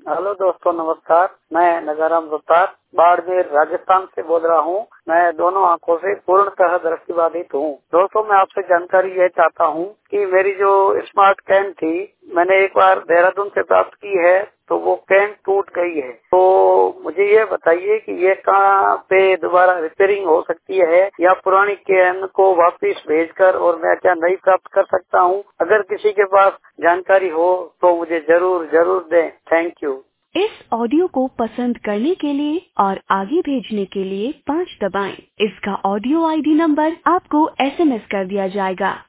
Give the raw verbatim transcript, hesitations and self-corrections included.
Hello दोस्तों, नमस्कार। मैं नगाराम गुप्ता बाड़मेर राजस्थान से बोल रहा हूँ। मैं दोनों आंखों से पूर्णतः दृष्टिबाधित हूँ। दोस्तों, मैं आपसे जानकारी यह चाहता हूँ कि मेरी जो स्मार्ट कैन थी, मैंने एक बार देहरादून से प्राप्त की है, तो वो कैन टूट गई है। तो मुझे ये बताइए कि ये कहाँ पे दोबारा रिपेयरिंग हो सकती है, या पुरानी कैन को वापस भेजकर और मैं क्या नई प्राप्त कर सकता हूँ? अगर किसी के पास जानकारी हो तो मुझे जरूर जरूर दें। Thank you. इस ऑडियो को पसंद करने के लिए और आगे भेजने के लिए पाँच दबाएं। इसका ऑडियो आईडी नंबर आपको एसएमएस कर दिया जाएगा।